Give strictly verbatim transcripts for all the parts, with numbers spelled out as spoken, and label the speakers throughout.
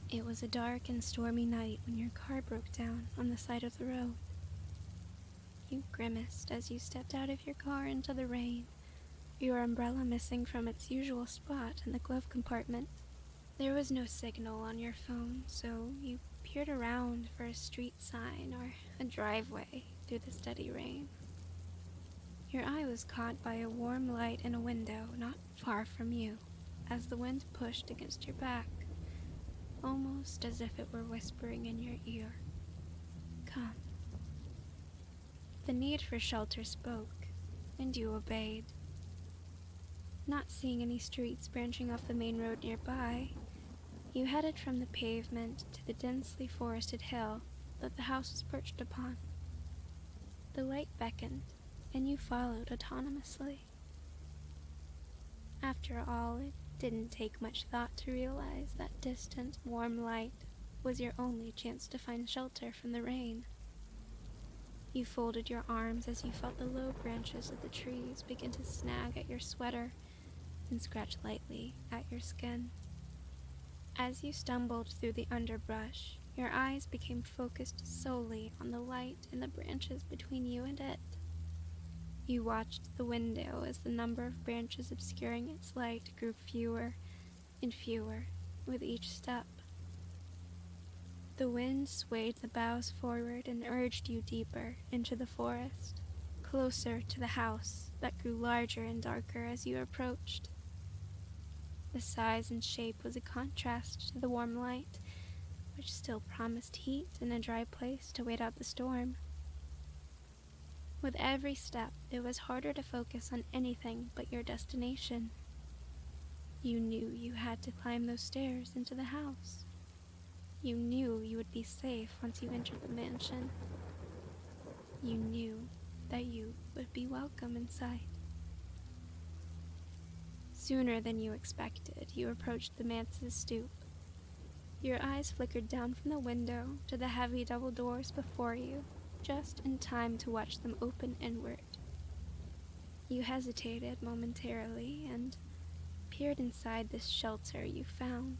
Speaker 1: It was a dark and stormy night when your car broke down on the side of the road. You grimaced as you stepped out of your car into the rain, your umbrella missing from its usual spot in the glove compartment. There was no signal on your phone, so you peered around for a street sign or a driveway through the steady rain. Your eye was caught by a warm light in a window not far from you as the wind pushed against your back, almost as if it were whispering in your ear, "Come." The need for shelter spoke, and you obeyed. Not seeing any streets branching off the main road nearby, you headed from the pavement to the densely forested hill that the house was perched upon. The light beckoned, and you followed autonomously. After all, it didn't take much thought to realize that distant, warm light was your only chance to find shelter from the rain. You folded your arms as you felt the low branches of the trees begin to snag at your sweater and scratch lightly at your skin. As you stumbled through the underbrush, your eyes became focused solely on the light in the branches between you and it. You watched the window as the number of branches obscuring its light grew fewer and fewer with each step. The wind swayed the boughs forward and urged you deeper into the forest, closer to the house that grew larger and darker as you approached. The size and shape was a contrast to the warm light, which still promised heat and a dry place to wait out the storm. With every step, it was harder to focus on anything but your destination. You knew you had to climb those stairs into the house. You knew you would be safe once you entered the mansion. You knew that you would be welcome inside. Sooner than you expected, you approached the manse's stoop. Your eyes flickered down from the window to the heavy double doors before you, just in time to watch them open inward. You hesitated momentarily and peered inside this shelter you found.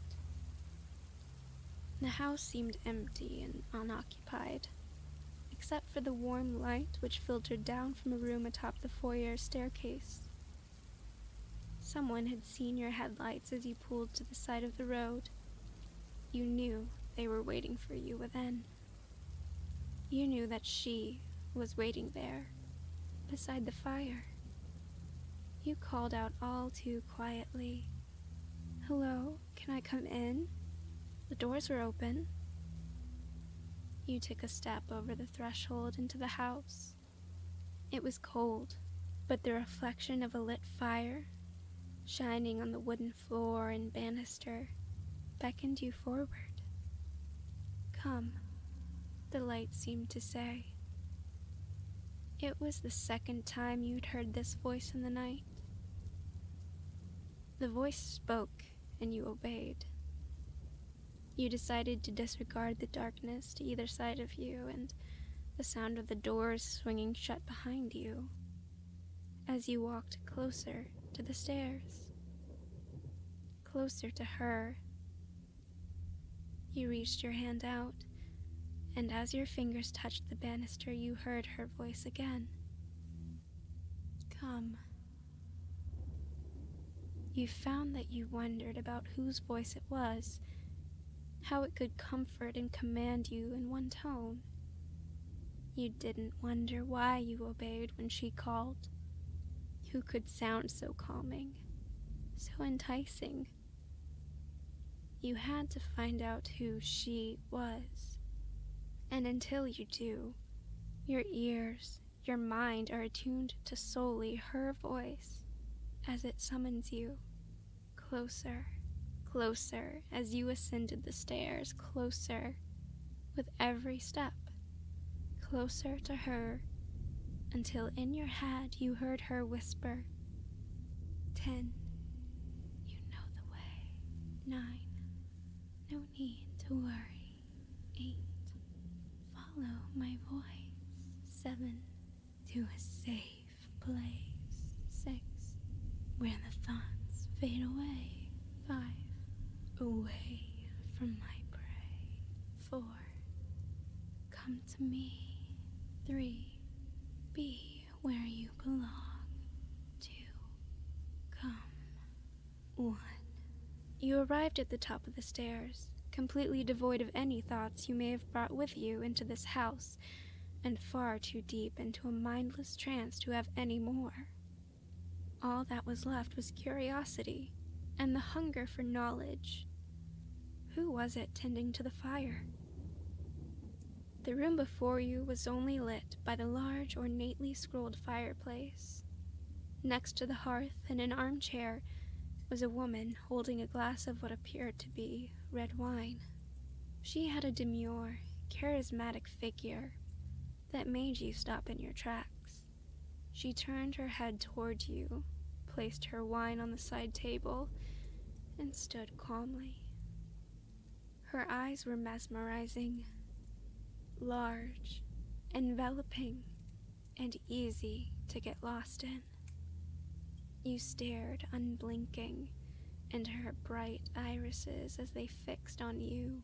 Speaker 1: The house seemed empty and unoccupied, except for the warm light which filtered down from a room atop the foyer staircase. Someone had seen your headlights as you pulled to the side of the road. You knew they were waiting for you within. You knew that she was waiting there, beside the fire. You called out all too quietly, "Hello, can I come in?" The doors were open. You took a step over the threshold into the house. It was cold, but the reflection of a lit fire, shining on the wooden floor and banister, beckoned you forward. "Come," the light seemed to say. It was the second time you'd heard this voice in the night. The voice spoke, and you obeyed. You decided to disregard the darkness to either side of you and the sound of the doors swinging shut behind you as you walked closer to the stairs, closer to her. You reached your hand out, and as your fingers touched the banister, you heard her voice again. "Come." You found that you wondered about whose voice it was, how it could comfort and command you in one tone. You didn't wonder why you obeyed when she called. Who could sound so calming, so enticing? You had to find out who she was. And until you do, your ears, your mind are attuned to solely her voice as it summons you closer. Closer as you ascended the stairs, closer with every step, closer to her, until in your head you heard her whisper, "Ten, you know the way. Nine, no need to worry. Eight, follow my voice. Seven, to a safe place. Six, where the thoughts fade away. Five, away from my presence. to me. Three, be where you belong. Two, come. One. You arrived at the top of the stairs, completely devoid of any thoughts you may have brought with you into this house, and far too deep into a mindless trance to have any more. All that was left was curiosity, and the hunger for knowledge. Who was it tending to the fire? The room before you was only lit by the large, ornately scrolled fireplace. Next to the hearth, in an armchair, was a woman holding a glass of what appeared to be red wine. She had a demure, charismatic figure that made you stop in your tracks. She turned her head toward you, placed her wine on the side table, and stood calmly. Her eyes were mesmerizing, large, enveloping, and easy to get lost in. You stared unblinking into her bright irises as they fixed on you.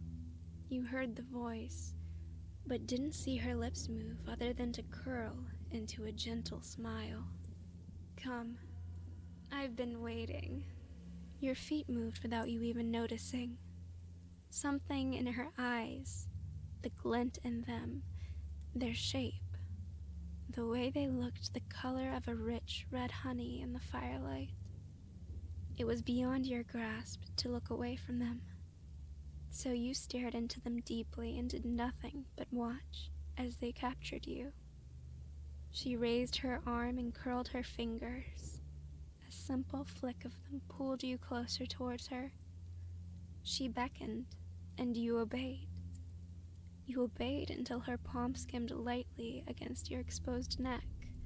Speaker 1: You heard the voice, but didn't see her lips move other than to curl into a gentle smile. Come, I've been waiting. Your feet moved without you even noticing. Something in her eyes, the glint in them, their shape, the way they looked the color of a rich red honey in the firelight. It was beyond your grasp to look away from them. So you stared into them deeply and did nothing but watch as they captured you. She raised her arm and curled her fingers. A simple flick of them pulled you closer towards her. She beckoned, and you obeyed. You obeyed until her palm skimmed lightly against your exposed neck.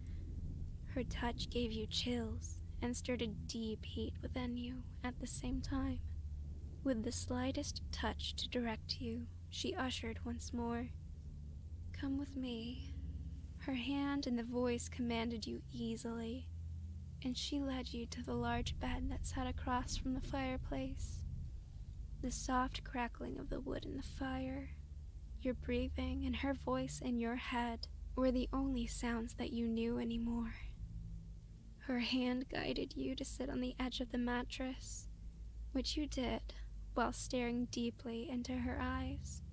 Speaker 1: Her touch gave you chills and stirred a deep heat within you at the same time. With the slightest touch to direct you, she ushered once more. Come with me. Her hand and the voice commanded you easily, and she led you to the large bed that sat across from the fireplace. The soft crackling of the wood in the fire, your breathing, and her voice in your head were the only sounds that you knew anymore. Her hand guided you to sit on the edge of the mattress, which you did while staring deeply into her eyes.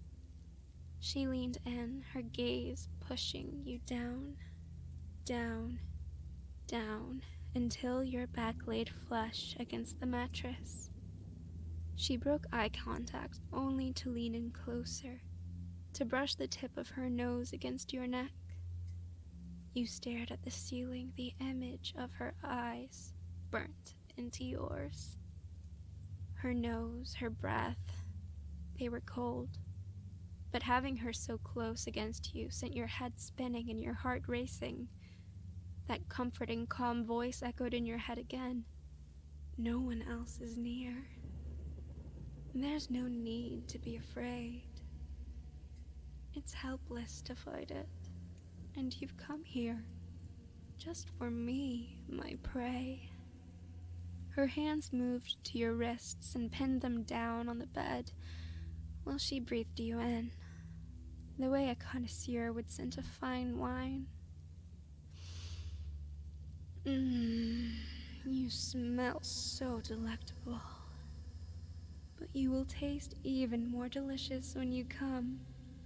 Speaker 1: She leaned in, her gaze pushing you down, down, down, until your back laid flush against the mattress. She broke eye contact only to lean in closer, to brush the tip of her nose against your neck. You stared at the ceiling, the image of her eyes burnt into yours. Her nose, her breath, they were cold, but having her so close against you sent your head spinning and your heart racing. That comforting, calm voice echoed in your head again. No one else is near. There's no need to be afraid. It's helpless to fight it, and you've come here just for me, my prey. Her hands moved to your wrists and pinned them down on the bed while she breathed you in, the way a connoisseur would scent a fine wine. Mmm, you smell so delectable, but you will taste even more delicious when you come.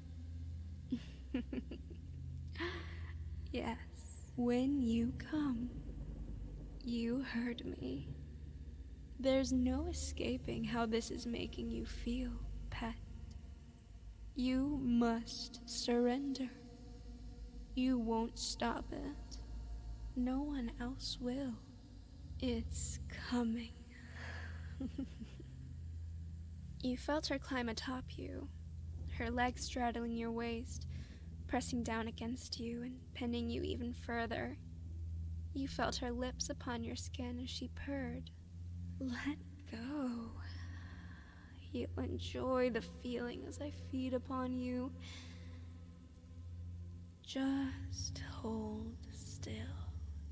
Speaker 1: Yes, when you come. You heard me. There's no escaping how this is making you feel, pet. You must surrender. You won't stop it. No one else will. It's coming. You felt her climb atop you, her legs straddling your waist, pressing down against you and pinning you even further. You felt her lips upon your skin as she purred. Let go. You'll enjoy the feeling as I feed upon you. Just hold still.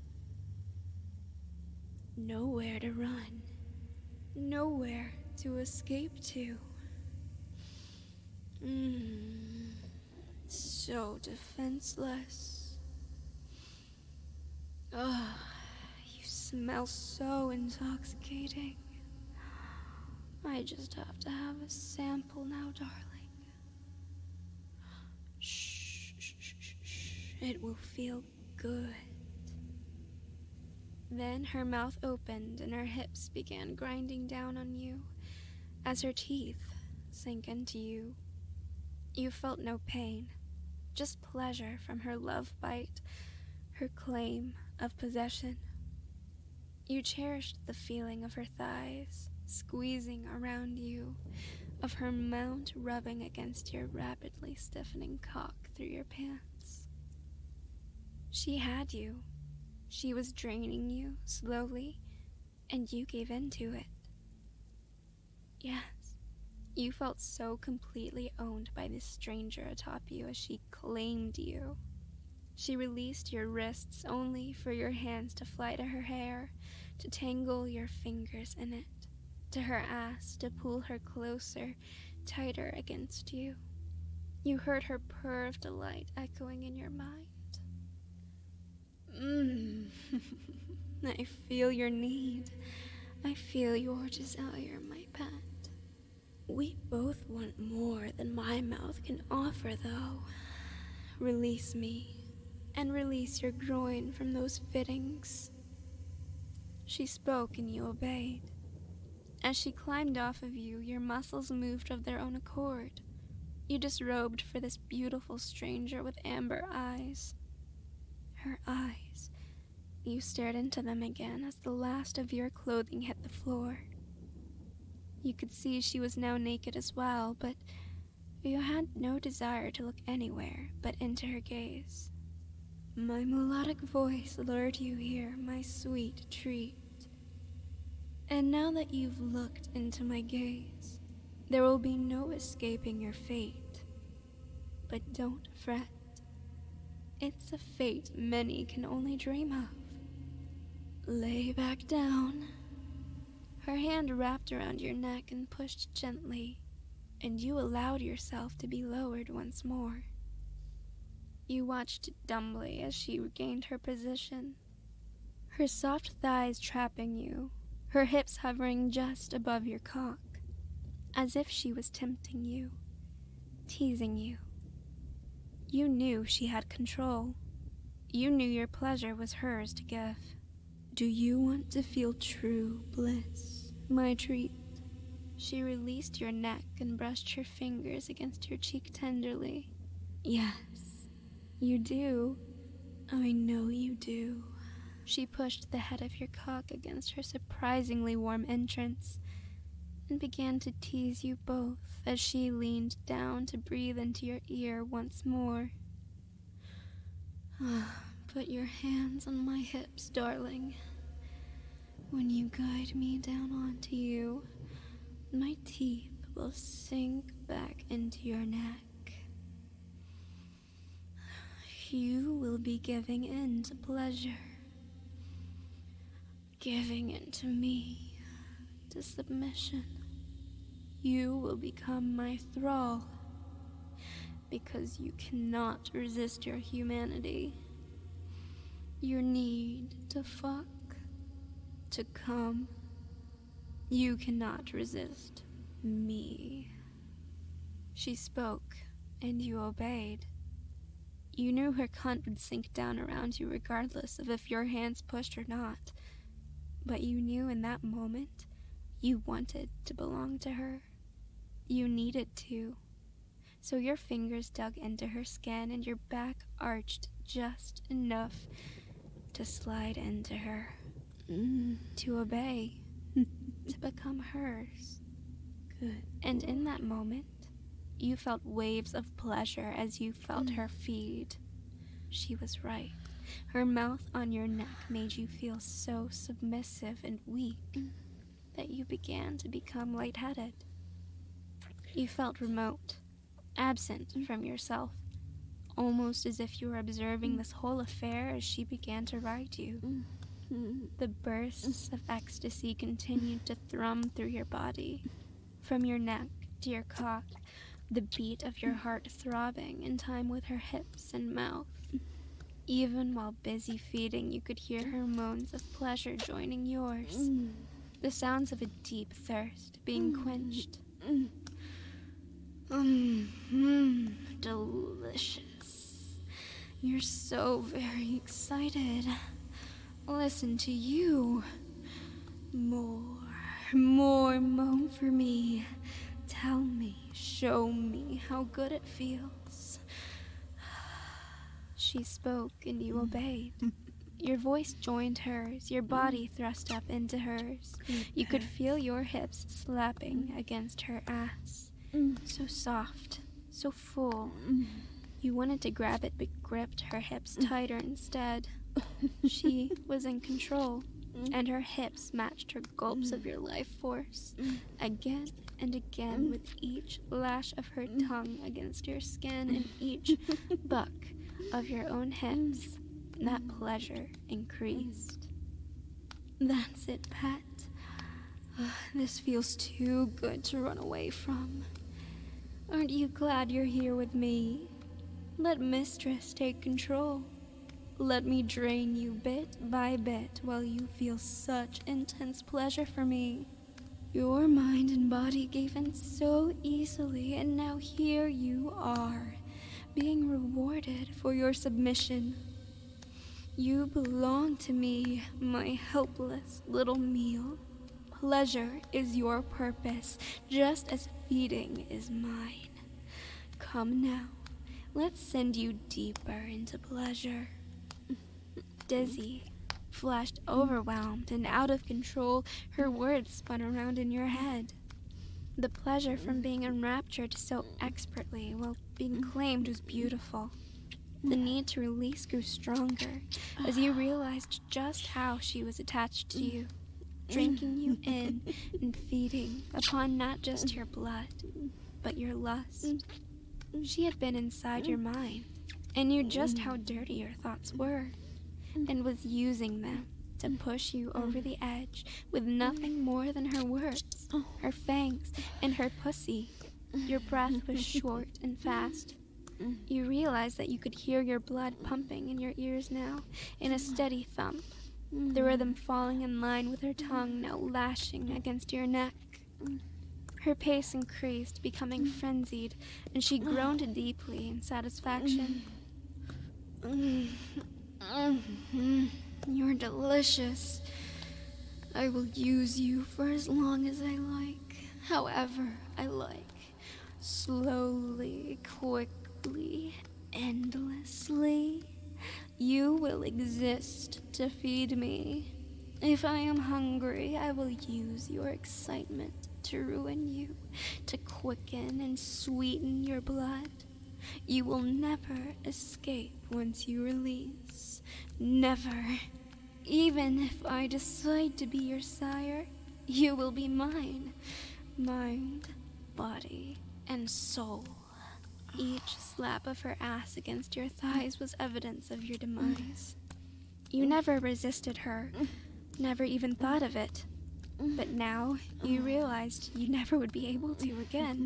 Speaker 1: Nowhere to run. Nowhere to escape to. Mmm. so defenseless. Ugh, you smell so intoxicating. I just have to have a sample now, darling. Shh, shh, shh, shh, shh. It will feel good. Then her mouth opened and her hips began grinding down on you as her teeth sank into you. You felt no pain, just pleasure from her love bite, her claim of possession. You cherished the feeling of her thighs squeezing around you, of her mount rubbing against your rapidly stiffening cock through your pants. She had you. She was draining you slowly, and you gave in to it. Yes, you felt so completely owned by this stranger atop you as she claimed you. She released your wrists only for your hands to fly to her hair, to tangle your fingers in it, to her ass to pull her closer, tighter against you. You heard her purr of delight echoing in your mind. Mmm, I feel your need. I feel your desire, my pet. We both want more than my mouth can offer, though. Release me, and release your groin from those fittings. She spoke and you obeyed. As she climbed off of you, your muscles moved of their own accord. You disrobed for this beautiful stranger with amber eyes. Her eyes. You stared into them again as the last of your clothing hit the floor. You could see she was now naked as well, but you had no desire to look anywhere but into her gaze. My melodic voice lured you here, my sweet treat. And now that you've looked into my gaze, there will be no escaping your fate. But don't fret. It's a fate many can only dream of. Lay back down. Her hand wrapped around your neck and pushed gently, and you allowed yourself to be lowered once more. You watched dumbly as she regained her position, her soft thighs trapping you, her hips hovering just above your cock, as if she was tempting you, teasing you. You knew she had control. You knew your pleasure was hers to give. Do you want to feel true bliss, my treat? She released your neck and brushed her fingers against your cheek tenderly. Yes, you do. I know you do. She pushed the head of your cock against her surprisingly warm entrance and began to tease you both as she leaned down to breathe into your ear once more. Put your hands on my hips, darling. When you guide me down onto you, my teeth will sink back into your neck. You will be giving in to pleasure, giving in to me, to submission. You will become my thrall, because you cannot resist your humanity, your need to fuck, to come. You cannot resist me. She spoke, and you obeyed. You knew her cunt would sink down around you regardless of if your hands pushed or not, but you knew in that moment you wanted to belong to her. You needed to. So your fingers dug into her skin and your back arched just enough to slide into her, mm. to obey, to become hers. Good. And in that moment, you felt waves of pleasure as you felt mm. her feed. She was right. Her mouth on your neck made you feel so submissive and weak mm. that you began to become lightheaded. You felt remote, absent mm. from yourself, almost as if you were observing mm. this whole affair as she began to ride you. Mm. Mm. The bursts mm. of ecstasy continued to thrum through your body, from your neck to your cock, the beat of your heart throbbing in time with her hips and mouth. Even while busy feeding, you could hear her moans of pleasure joining yours, the sounds of a deep thirst being quenched. Mmm, mm, delicious. You're so very excited. Listen to you. More, more moan for me. Tell me, show me how good it feels. She spoke and you obeyed. Your voice joined hers, your body thrust up into hers. You could feel your hips slapping against her ass. So soft, so full. You wanted to grab it but gripped her hips tighter instead. She was in control, and her hips matched her gulps of your life force, again and again with each lash of her tongue against your skin and each buck of your own hips. That pleasure increased. That's it, pet. This feels too good to run away from. Aren't you glad you're here with me? Let Mistress take control. Let me drain you bit by bit while you feel such intense pleasure for me. Your mind and body gave in so easily, and now here you are, being rewarded for your submission. You belong to me, my helpless little meal. Pleasure is your purpose, just as feeding is mine. Come now, let's send you deeper into pleasure. Dizzy, flushed, overwhelmed, and out of control, her words spun around in your head. The pleasure from being enraptured so expertly while being claimed was beautiful. The need to release grew stronger as you realized just how she was attached to you, drinking you in and feeding upon not just your blood, but your lust. She had been inside your mind and knew just how dirty your thoughts were, and was using them to push you over the edge with nothing more than her words, her fangs, and her pussy. Your breath was short and fast. You realized that you could hear your blood pumping in your ears now, in a steady thump, the rhythm falling in line with her tongue now lashing against your neck. Her pace increased, becoming frenzied, and she groaned deeply in satisfaction. You're delicious. I will use you for as long as I like, however I like. Slowly, quickly, endlessly. You will exist to feed me. If I am hungry, I will use your excitement to ruin you, to quicken and sweeten your blood. You will never escape once you release. Never. Even if I decide to be your sire, you will be mine. Mind, body, and soul. Each slap of her ass against your thighs was evidence of your demise. You never resisted her, never even thought of it. But now you realized you never would be able to again.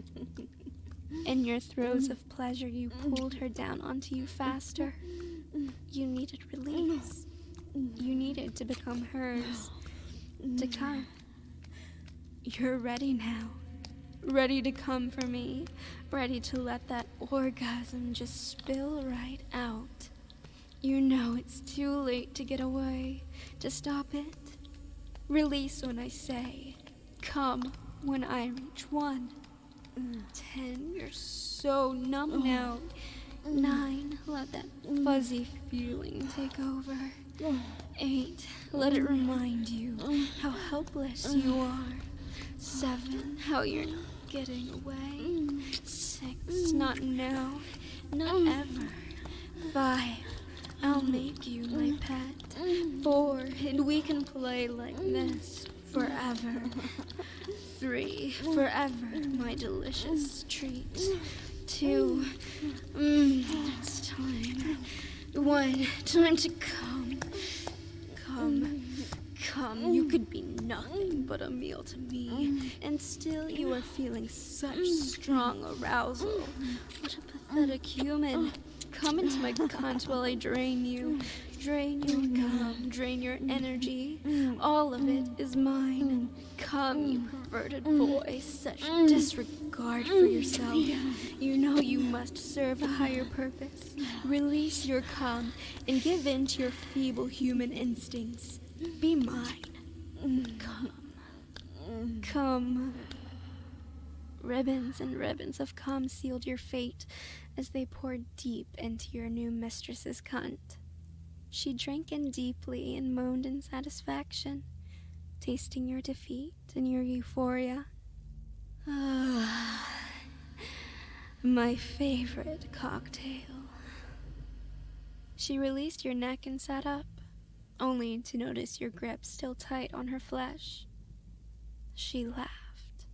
Speaker 1: In your throes of pleasure, you pulled her down onto you faster. You needed release. You needed to become hers, to come. You're ready now. Ready to come for me. Ready to let that orgasm just spill right out. You know it's too late to get away, to stop it. Release when I say, come when I reach one. Ten, you're so numb now. Nine, let that fuzzy feeling take over. Eight, let it remind you how helpless you are. Seven, how you're not getting away. Six, not now, not ever. Five, I'll make you my pet. Four, and we can play like this forever. Three, forever, my delicious treat. Two, mmm, it's time. One, time to come. Come, Come, you could be nothing but a meal to me, and still you are feeling such strong arousal. What a pathetic human. Come into my cunt while I drain you. Drain your cum, drain your energy. All of it is mine. Come, you perverted boy. Such disregard for yourself. You know you must serve a higher purpose. Release your cum and give in to your feeble human instincts. Be mine. Come. Come. Ribbons and ribbons of cum sealed your fate as they poured deep into your new mistress's cunt. She drank in deeply and moaned in satisfaction, tasting your defeat and your euphoria. Ah, my favorite cocktail. She released your neck and sat up, only to notice your grip still tight on her flesh. She laughed.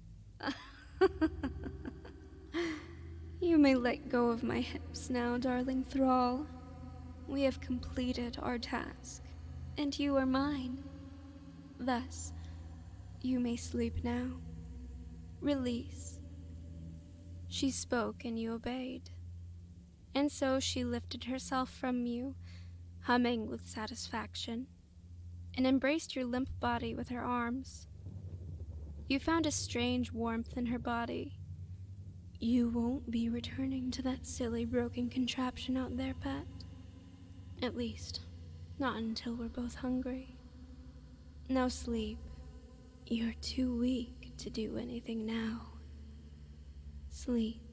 Speaker 1: You may let go of my hips now, darling thrall. We have completed our task, and you are mine. Thus, you may sleep now. Release. She spoke, and you obeyed. And so she lifted herself from you, humming with satisfaction, and embraced your limp body with her arms. You found a strange warmth in her body. You won't be returning to that silly broken contraption out there, pet. At least, not until we're both hungry. Now sleep. You're too weak to do anything now. Sleep.